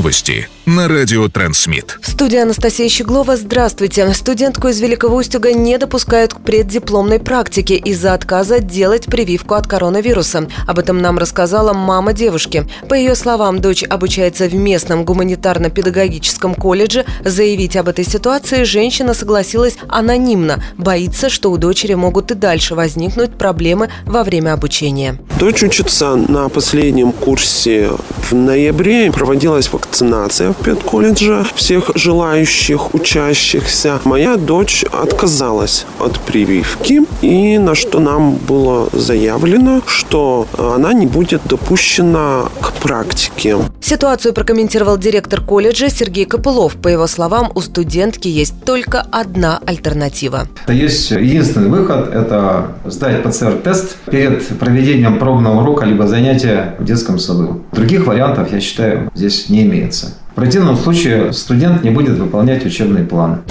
Новости на радио Трансмит. В студии Анастасия Щеглова. Здравствуйте. Студентку из Великого Устюга не допускают к преддипломной практике из-за отказа делать прививку от коронавируса. Об этом нам рассказала мама девушки. По ее словам, дочь обучается в местном гуманитарно-педагогическом колледже. Заявить об этой ситуации женщина согласилась анонимно. Боится, что у дочери могут и дальше возникнуть проблемы во время обучения. Дочь учится на последнем курсе. В ноябре проводилась вакцинация в педколледже всех желающих учащихся. Моя дочь отказалась от прививки, и на что нам было заявлено, что она не будет допущена к практике. Ситуацию прокомментировал директор колледжа Сергей Копылов. По его словам, у студентки есть только одна альтернатива. Есть единственный выход – это сдать ПЦР-тест перед проведением пробного урока либо занятия в детском саду. Других вариантов, я считаю, здесь не имеется. В противном случае студент не будет выполнять учебный план.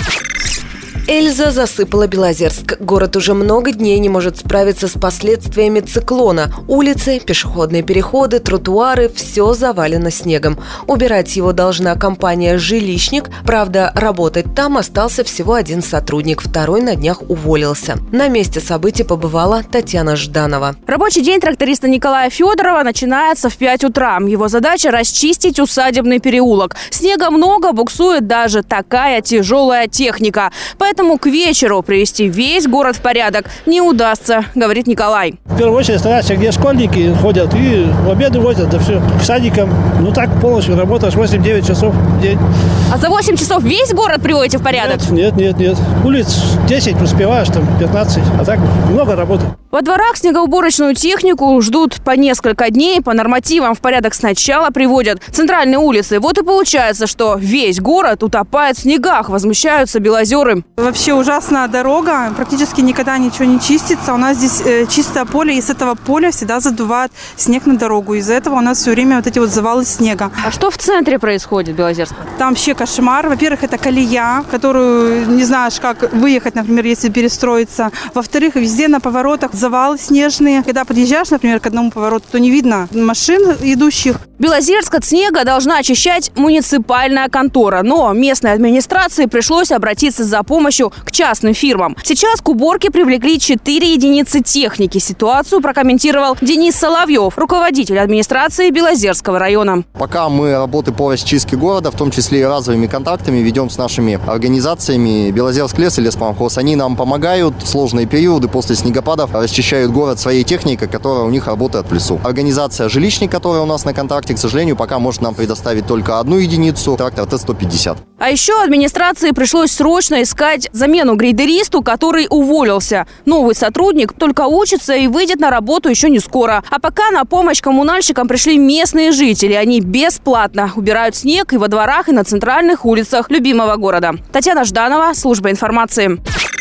Эльза засыпала Белозерск. Город уже много дней не может справиться с последствиями циклона. Улицы, пешеходные переходы, тротуары – все завалено снегом. Убирать его должна компания «Жилищник». Правда, работать там остался всего один сотрудник. Второй на днях уволился. На месте событий побывала Татьяна Жданова. Рабочий день тракториста Николая Федорова начинается в 5 утра. Его задача – расчистить усадебный переулок. Снега много, буксует даже такая тяжелая техника. Поэтому к вечеру привести весь город в порядок не удастся, говорит Николай. В первую очередь стараются, где школьники ходят, и в обеды возят, да все, к садикам. Ну так полностью работаешь 8-9 часов в день. А за 8 часов весь город приводите в порядок? Нет. Улиц 10 успеваешь, там 15, а так много работы. Во дворах снегоуборочную технику ждут по несколько дней. По нормативам в порядок сначала приводят центральные улицы. Вот и получается, что весь город утопает в снегах, возмущаются белозеры. Вообще ужасная дорога, практически никогда ничего не чистится. У нас здесь чистое поле, и с этого поля всегда задувает снег на дорогу. Из-за этого у нас все время вот эти вот завалы снега. А что в центре происходит, Белозерска? Там вообще кошмар. Во-первых, это колея, которую не знаешь, как выехать, например, если перестроиться. Во-вторых, везде на поворотах завалы снежные. Когда подъезжаешь, например, к одному повороту, то не видно машин идущих. Белозерск от снега должна очищать муниципальная контора. Но местной администрации пришлось обратиться за помощью к частным фирмам. Сейчас к уборке привлекли 4 единицы техники. Ситуацию прокомментировал Денис Соловьев, руководитель администрации Белозерского района. Пока мы работы по расчистке города, в том числе и разовыми контактами, ведем с нашими организациями Белозерск-лес и Леспромхоз. Они нам помогают в сложные периоды после снегопадов, расчищают город своей техникой, которая у них работает в лесу. Организация «Жилищник», которая у нас на контракте, к сожалению, пока может нам предоставить только одну единицу, трактор Т-150. А еще администрации пришлось срочно искать замену грейдеристу, который уволился. Новый сотрудник только учится и выйдет на работу еще не скоро. А пока на помощь коммунальщикам пришли местные жители. Они бесплатно убирают снег и во дворах, и на центральных улицах любимого города. Татьяна Жданова, служба информации.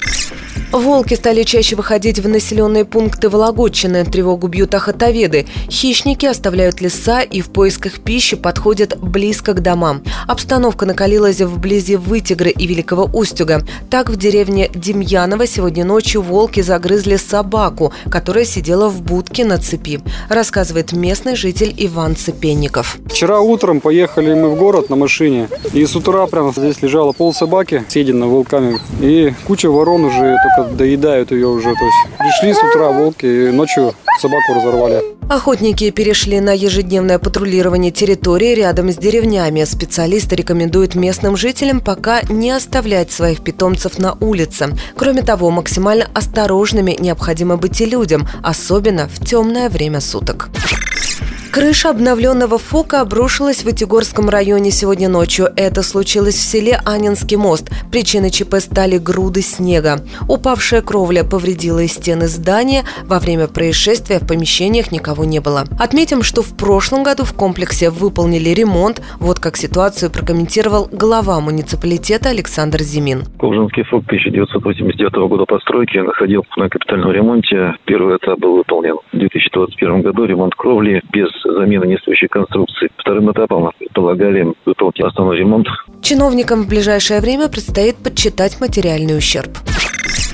Волки стали чаще выходить в населенные пункты Вологодчины. Тревогу бьют охотоведы. Хищники оставляют леса и в поисках пищи подходят близко к домам. Обстановка накалилась вблизи Вытегры и Великого Устюга. Так, в деревне Демьяново сегодня ночью волки загрызли собаку, которая сидела в будке на цепи, рассказывает местный житель Иван Цепенников. Вчера утром поехали мы в город на машине, и с утра прямо здесь лежало полсобаки, съедено волками, и куча ворон уже только доедают ее уже. То есть пришли с утра волки и ночью собаку разорвали. Охотники перешли на ежедневное патрулирование территории рядом с деревнями. Специалисты рекомендуют местным жителям пока не оставлять своих питомцев на улице. Кроме того, максимально осторожными необходимо быть и людям, особенно в темное время суток. Крыша обновленного ФОКа обрушилась в Вытегорском районе сегодня ночью. Это случилось в селе Анинский мост. Причиной ЧП стали груды снега. Упавшая кровля повредила и стены здания. Во время происшествия в помещениях никого не было. Отметим, что в прошлом году в комплексе выполнили ремонт. Вот как ситуацию прокомментировал глава муниципалитета Александр Зимин. Колжинский ФОК 1989 года постройки находился на капитальном ремонте. Первый этап был выполнен в 2021 году. Ремонт кровли без замены несущей конструкции. Вторым этапом предполагали выполнить основной ремонт. Чиновникам в ближайшее время предстоит подсчитать материальный ущерб.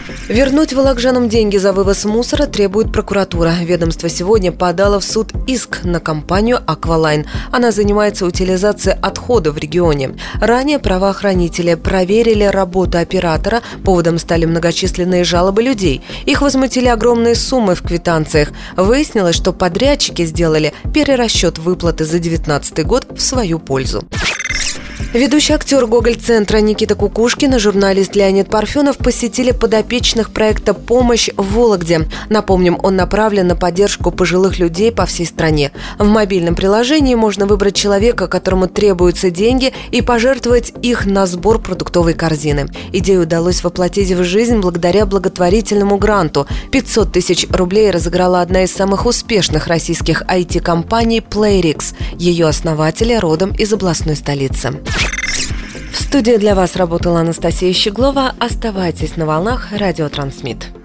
Вернуть волокжанам деньги за вывоз мусора требует прокуратура. Ведомство сегодня подало в суд иск на компанию «Аквалайн». Она занимается утилизацией отходов в регионе. Ранее правоохранители проверили работу оператора. Поводом стали многочисленные жалобы людей. Их возмутили огромные суммы в квитанциях. Выяснилось, что подрядчики сделали перерасчет выплаты за 2019 год в свою пользу. Ведущий актер Гоголь-центра Никита Кукушкин и журналист Леонид Парфенов посетили подопечных проекта «Помощь» в Вологде. Напомним, он направлен на поддержку пожилых людей по всей стране. В мобильном приложении можно выбрать человека, которому требуются деньги, и пожертвовать их на сбор продуктовой корзины. Идею удалось воплотить в жизнь благодаря благотворительному гранту. 500 тысяч рублей разыграла одна из самых успешных российских IT-компаний Playrix. Ее основатели родом из областной столицы. В студии для вас работала Анастасия Щеглова. Оставайтесь на волнах Радио Трансмит.